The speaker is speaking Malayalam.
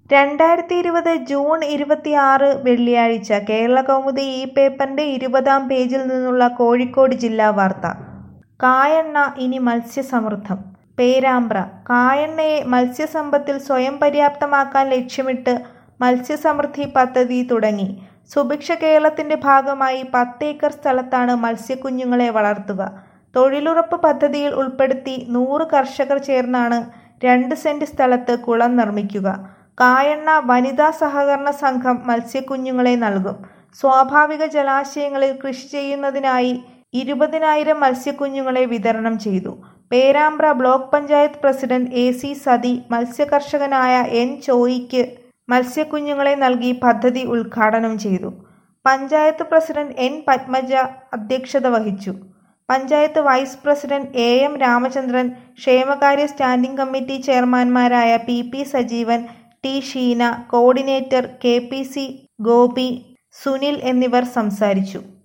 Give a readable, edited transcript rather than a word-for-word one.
2020 ജൂൺ 26 വെള്ളിയാഴ്ച കേരളകൗമുദി ഈ പേപ്പറിന്റെ 20-ാം പേജിൽ നിന്നുള്ള കോഴിക്കോട് ജില്ലാ വാർത്ത. കായണ്ണ ഇനി മത്സ്യസമൃദ്ധം. പേരാമ്പ്ര. കായണ്ണയെ മത്സ്യസമ്പത്തിൽ സ്വയം പര്യാപ്തമാക്കാൻ ലക്ഷ്യമിട്ട് മത്സ്യസമൃദ്ധി പദ്ധതി തുടങ്ങി. സുഭിക്ഷ കേരളത്തിന്റെ ഭാഗമായി 10 ഏക്കർ സ്ഥലത്താണ് മത്സ്യക്കുഞ്ഞുങ്ങളെ വളർത്തുക. തൊഴിലുറപ്പ് പദ്ധതിയിൽ ഉൾപ്പെടുത്തി 100 കർഷകർ ചേർന്നാണ് 2 സെന്റ് സ്ഥലത്ത് കുളം നിർമ്മിക്കുക. കായണ്ണ വനിതാ സഹകരണ സംഘം മത്സ്യക്കുഞ്ഞുങ്ങളെ നൽകും. സ്വാഭാവിക ജലാശയങ്ങളിൽ കൃഷി ചെയ്യുന്നതിനായി 20,000 മത്സ്യക്കുഞ്ഞുങ്ങളെ വിതരണം ചെയ്തു. Perambra block panchayat president AC Sathi മത്സ്യകർഷകനായ N ചോയിക്ക് മത്സ്യക്കുഞ്ഞുങ്ങളെ നൽകി പദ്ധതി ഉദ്ഘാടനം ചെയ്തു. പഞ്ചായത്ത് പ്രസിഡന്റ് N പത്മജ അധ്യക്ഷത വഹിച്ചു. Panchayat vice president AM Ramachandran, ക്ഷേമകാര്യ സ്റ്റാൻഡിംഗ് കമ്മിറ്റി ചെയർമാൻമാരായ PP Sajeevan, T Sheena, coordinator KPC Gopi, Sunil എന്നിവർ സംസാരിച്ചു.